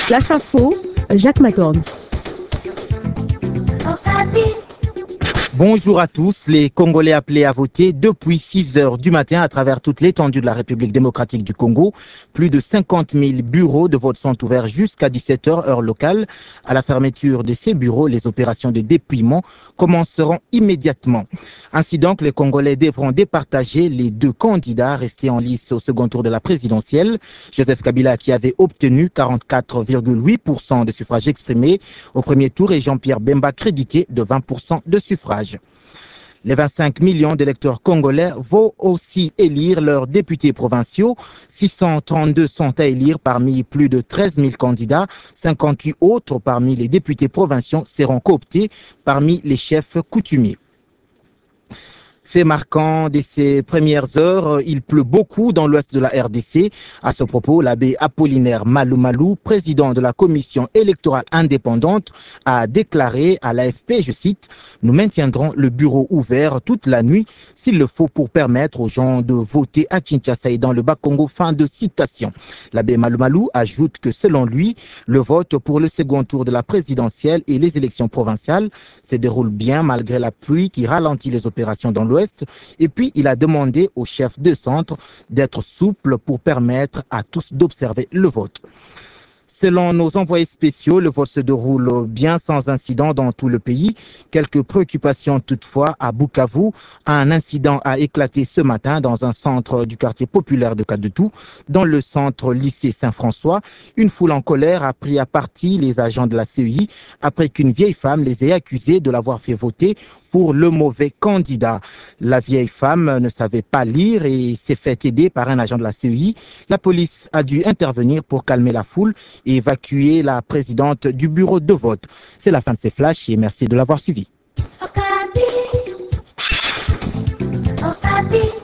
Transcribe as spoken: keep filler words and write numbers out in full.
Flash Info, Jacques Matordi. Bonjour à tous. Les Congolais appelés à voter depuis six heures du matin à travers toute l'étendue de la République démocratique du Congo. Plus de cinquante mille bureaux de vote sont ouverts jusqu'à dix-sept heures heure locale. À la fermeture de ces bureaux, les opérations de dépouillement commenceront immédiatement. Ainsi donc, les Congolais devront départager les deux candidats restés en lice au second tour de la présidentielle. Joseph Kabila, qui avait obtenu quarante-quatre virgule huit pour cent de suffrages exprimés au premier tour, et Jean-Pierre Bemba, crédité de vingt pour cent de suffrages. Les vingt-cinq millions d'électeurs congolais vont aussi élire leurs députés provinciaux. six cent trente-deux sont à élire parmi plus de treize mille candidats. cinquante-huit autres parmi les députés provinciaux seront cooptés parmi les chefs coutumiers. Fait marquant de ces premières heures, il pleut beaucoup dans l'ouest de la R D C. À ce propos, l'abbé Apollinaire Malou Malou, président de la commission électorale indépendante, a déclaré à l'A F P, je cite, « Nous maintiendrons le bureau ouvert toute la nuit s'il le faut pour permettre aux gens de voter à Kinshasa et dans le Bas-Congo ». Fin de citation. L'abbé Malou Malou ajoute que selon lui, le vote pour le second tour de la présidentielle et les élections provinciales se déroulent bien malgré la pluie qui ralentit les opérations dans l'ouest. Et puis, il a demandé au chef de centre d'être souple pour permettre à tous d'observer le vote. Selon nos envoyés spéciaux, le vote se déroule bien sans incident dans tout le pays. Quelques préoccupations toutefois à Bukavu. Un incident a éclaté ce matin dans un centre du quartier populaire de Kadutu, dans le centre lycée Saint-François. Une foule en colère a pris à partie les agents de la C E I après qu'une vieille femme les ait accusés de l'avoir fait voter pour le mauvais candidat. La vieille femme ne savait pas lire et s'est fait aider par un agent de la C E I. La police a dû intervenir pour calmer la foule et évacuer la présidente du bureau de vote. C'est la fin de ces flashs et merci de l'avoir suivi.